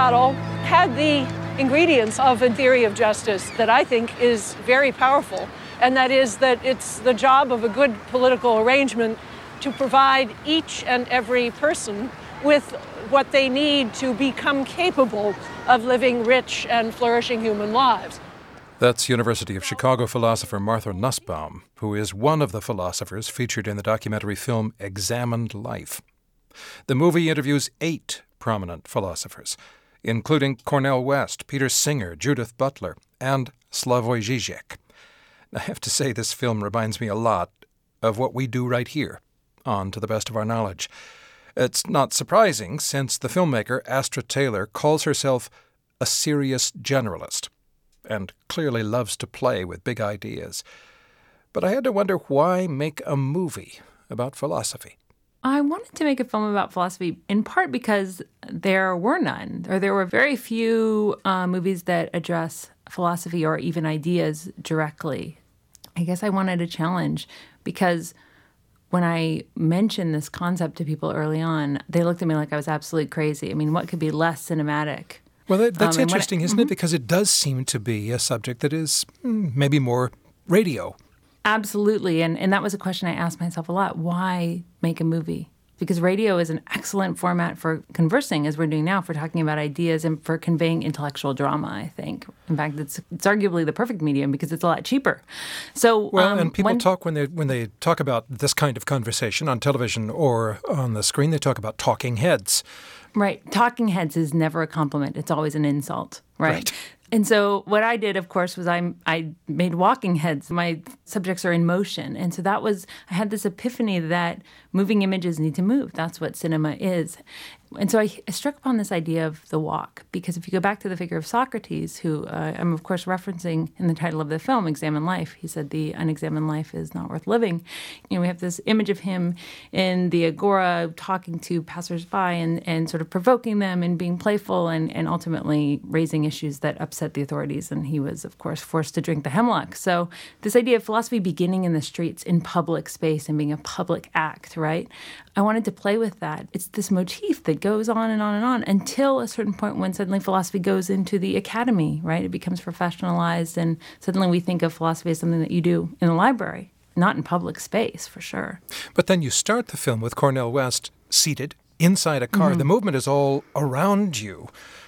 Aristotle had the ingredients of a theory of justice that I think is very powerful, and that is that it's the job of a good political arrangement to provide each and every person with what they need to become capable of living rich and flourishing human lives. That's University of Chicago philosopher Martha Nussbaum, who is one of the philosophers featured in the documentary film Examined Life. The movie interviews 8 prominent philosophers, including Cornel West, Peter Singer, Judith Butler, and Slavoj Žižek. I have to say, this film reminds me a lot of what we do right here, on To the Best of Our Knowledge. It's not surprising, since the filmmaker, Astra Taylor, calls herself a serious generalist, and clearly loves to play with big ideas. But I had to wonder, why make a movie about philosophy? I wanted to make a film about philosophy in part because there were none, or there were very few movies that address philosophy or even ideas directly. I guess I wanted a challenge because when I mentioned this concept to people early on, they looked at me like I was absolutely crazy. I mean, what could be less cinematic? Well, that's interesting, isn't it? Because it does seem to be a subject that is maybe more radio. Absolutely. And that was a question I asked myself a lot. Why make a movie? Because radio is an excellent format for conversing, as we're doing now, for talking about ideas and for conveying intellectual drama, I think. In fact, it's arguably the perfect medium because it's a lot cheaper. So, and people talk when they talk about this kind of conversation on television or on the screen, they talk about talking heads. Right. Talking heads is never a compliment. It's always an insult, right? And so what I did, of course, was I made walking heads. My subjects are in motion. And so I had this epiphany that moving images need to move. That's what cinema is. And so I struck upon this idea of the walk, because if you go back to the figure of Socrates, who I'm, of course, referencing in the title of the film, Examined Life, he said the unexamined life is not worth living. You know, we have this image of him in the agora talking to passersby and sort of provoking them and being playful and ultimately raising issues that upset the authorities. And he was, of course, forced to drink the hemlock. So this idea of philosophy beginning in the streets, in public space, and being a public act, right? I wanted to play with that. It's this motif that goes on and on and on until a certain point when suddenly philosophy goes into the academy, right? It becomes professionalized, and suddenly we think of philosophy as something that you do in the library, not in public space, for sure. But then you start the film with Cornel West seated inside a car. Mm-hmm. The movement is all around you.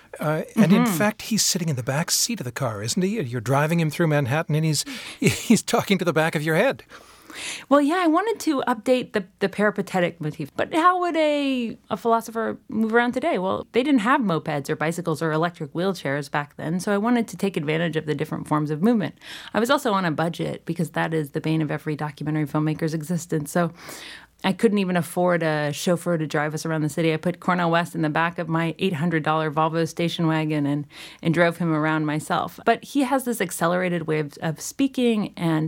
And in fact, he's sitting in the back seat of the car, isn't he? You're driving him through Manhattan, and he's talking to the back of your head. Well, yeah, I wanted to update the peripatetic motif. But how would a philosopher move around today? Well, they didn't have mopeds or bicycles or electric wheelchairs back then, so I wanted to take advantage of the different forms of movement. I was also on a budget, because that is the bane of every documentary filmmaker's existence. So I couldn't even afford a chauffeur to drive us around the city. I put Cornel West in the back of my $800 Volvo station wagon and drove him around myself. But he has this accelerated way of speaking, and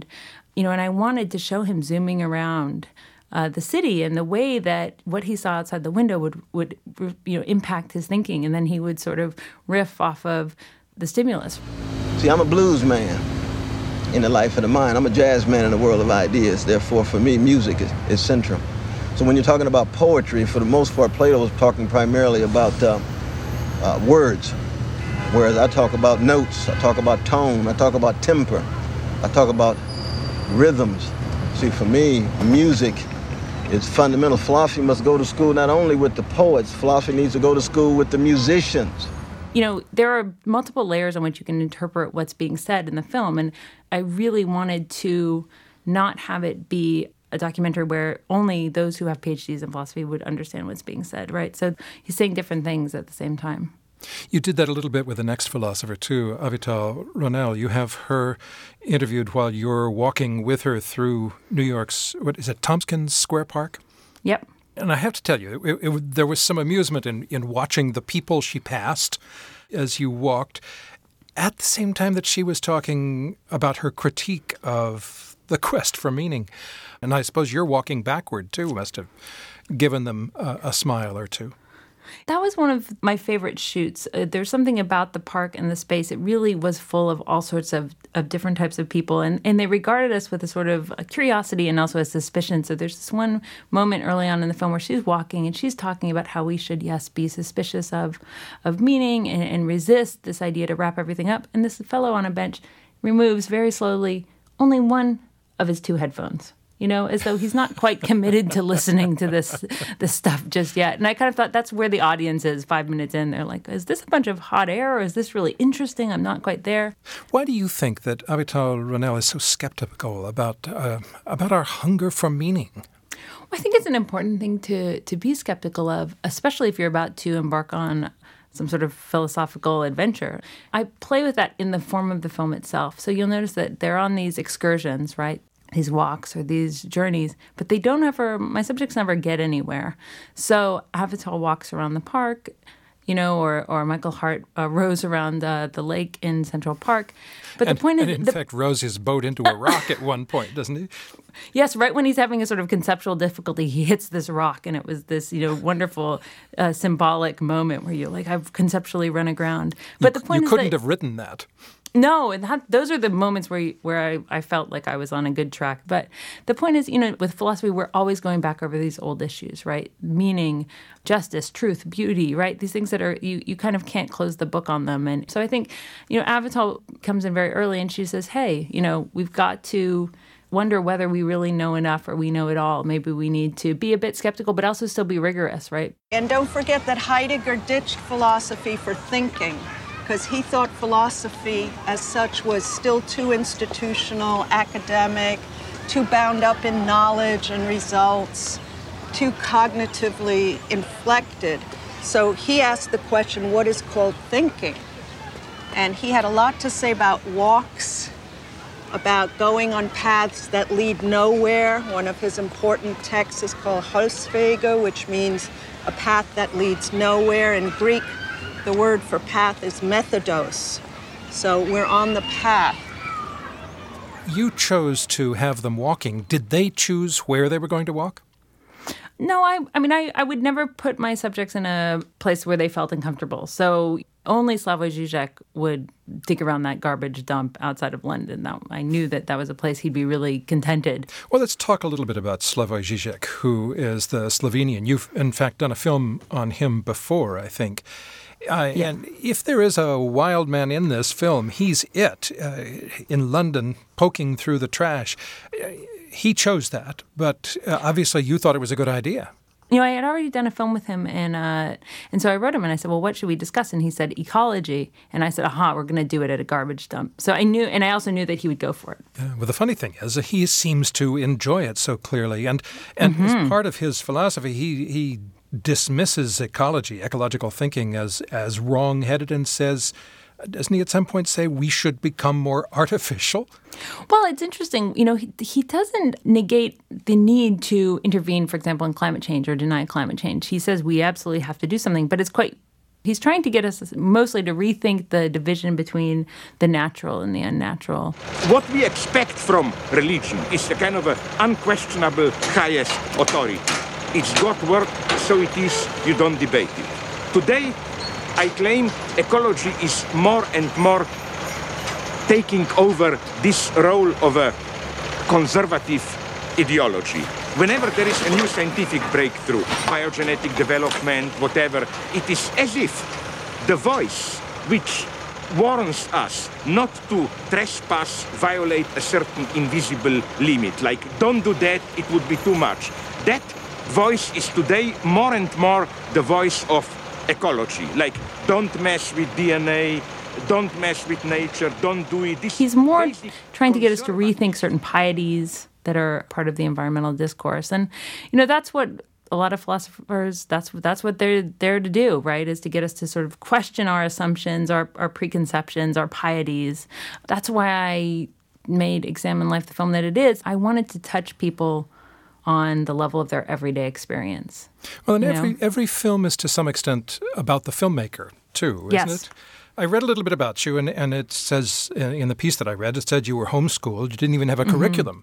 I wanted to show him zooming around the city and the way that what he saw outside the window would impact his thinking, and then he would sort of riff off of the stimulus. See, I'm a blues man in the life of the mind. I'm a jazz man in the world of ideas. Therefore, for me, music is central. So when you're talking about poetry, for the most part, Plato was talking primarily about words, whereas I talk about notes, I talk about tone, I talk about temper, I talk about rhythms. See, for me, music is fundamental. Philosophy must go to school not only with the poets, philosophy needs to go to school with the musicians. There are multiple layers on which you can interpret what's being said in the film, and I really wanted to not have it be a documentary where only those who have PhDs in philosophy would understand what's being said, right? So he's saying different things at the same time. You did that a little bit with the next philosopher, too, Avital Ronell. You have her interviewed while you're walking with her through New York's, Tompkins Square Park? Yep. And I have to tell you, there was some amusement in watching the people she passed as you walked, at the same time that she was talking about her critique of the quest for meaning. And I suppose your walking backward, too, must have given them a smile or two. That was one of my favorite shoots. There's something about the park and the space. It really was full of all sorts of different types of people. And they regarded us with a sort of a curiosity and also a suspicion. So there's this one moment early on in the film where she's walking and she's talking about how we should, yes, be suspicious of meaning and resist this idea to wrap everything up. And this fellow on a bench removes very slowly only one of his 2 headphones. As though he's not quite committed to listening to this stuff just yet. And I kind of thought that's where the audience is 5 minutes in. They're like, is this a bunch of hot air or is this really interesting? I'm not quite there. Why do you think that Avital Ronell is so skeptical about our hunger for meaning? Well, I think it's an important thing to be skeptical of, especially if you're about to embark on some sort of philosophical adventure. I play with that in the form of the film itself. So you'll notice that they're on these excursions, right? These walks or these journeys, but my subjects never get anywhere. So Avital walks around the park, or Michael Hart rows around the lake in Central Park. But the point is... And in fact, rows his boat into a rock at one point, doesn't he? Yes, right when he's having a sort of conceptual difficulty, he hits this rock, and it was this, wonderful symbolic moment where you're like, I've conceptually run aground. But the point is you couldn't have written that. No, and those are the moments where I felt like I was on a good track. But the point is, with philosophy, we're always going back over these old issues, right? Meaning, justice, truth, beauty, right? These things that are, you kind of can't close the book on them. And so I think, Avital comes in very early and she says, hey, we've got to wonder whether we really know enough or we know it all. Maybe we need to be a bit skeptical, but also still be rigorous, right? And don't forget that Heidegger ditched philosophy for thinking, because he thought philosophy as such was still too institutional, academic, too bound up in knowledge and results, too cognitively inflected. So he asked the question, what is called thinking? And he had a lot to say about walks, about going on paths that lead nowhere. One of his important texts is called Holzwege, which means a path that leads nowhere. In Greek, the word for path is methodos. So we're on the path. You chose to have them walking. Did they choose where they were going to walk? No, I would never put my subjects in a place where they felt uncomfortable. So only Slavoj Žižek would dig around that garbage dump outside of London. Now, I knew that was a place he'd be really contented. Well, let's talk a little bit about Slavoj Žižek, who is the Slovenian. You've, in fact, done a film on him before, I think. And if there is a wild man in this film, he's it. In London, poking through the trash. He chose that, but obviously you thought it was a good idea. I had already done a film with him, and so I wrote him, and I said, well, what should we discuss? And he said, ecology. And I said, we're going to do it at a garbage dump. So I knew, and I also knew that he would go for it. Well, the funny thing is, he seems to enjoy it so clearly. And as part of his philosophy, he dismisses ecological thinking as wrong-headed and says, doesn't he at some point say we should become more artificial? Well, it's interesting. He doesn't negate the need to intervene, for example, in climate change or deny climate change. He says we absolutely have to do something, but he's trying to get us mostly to rethink the division between the natural and the unnatural. What we expect from religion is a kind of an unquestionable highest authority. It's God's word, so it is, you don't debate it. Today, I claim ecology is more and more taking over this role of a conservative ideology. Whenever there is a new scientific breakthrough, biogenetic development, whatever, it is as if the voice which warns us not to trespass, violate a certain invisible limit, like don't do that, it would be too much. That voice is today more and more the voice of ecology, like don't mess with DNA, don't mess with nature, don't do it. He's more trying to get us to rethink certain pieties that are part of the environmental discourse. And, that's what a lot of philosophers, that's what they're there to do, right, is to get us to sort of question our assumptions, our preconceptions, our pieties. That's why I made Examine Life the film that it is. I wanted to touch people on the level of their everyday experience. Well, and every film is to some extent about the filmmaker, too, isn't it? I read a little bit about you, and it says in the piece that I read, it said you were homeschooled. You didn't even have a curriculum.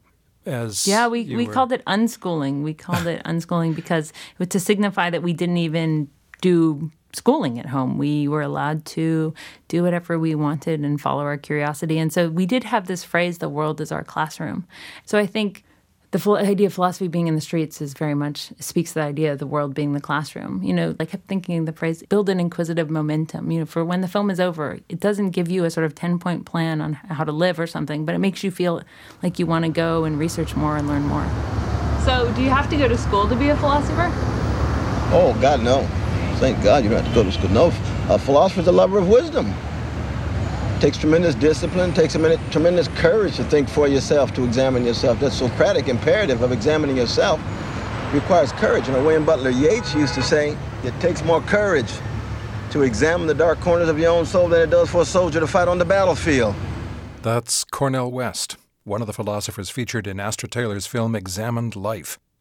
We called it unschooling. We called it unschooling because it was to signify that we didn't even do schooling at home. We were allowed to do whatever we wanted and follow our curiosity. And so we did have this phrase, the world is our classroom. So I think the idea of philosophy being in the streets is very much speaks to the idea of the world being the classroom. I kept thinking the phrase, build an inquisitive momentum. For when the film is over, it doesn't give you a sort of 10-point plan on how to live or something, but it makes you feel like you want to go and research more and learn more. So do you have to go to school to be a philosopher? Oh, God, no. Thank God you don't have to go to school. No, a philosopher's a lover of wisdom. Takes tremendous discipline, takes tremendous courage to think for yourself, to examine yourself. That Socratic imperative of examining yourself requires courage. William Butler Yeats used to say, it takes more courage to examine the dark corners of your own soul than it does for a soldier to fight on the battlefield. That's Cornel West, one of the philosophers featured in Astra Taylor's film Examined Life.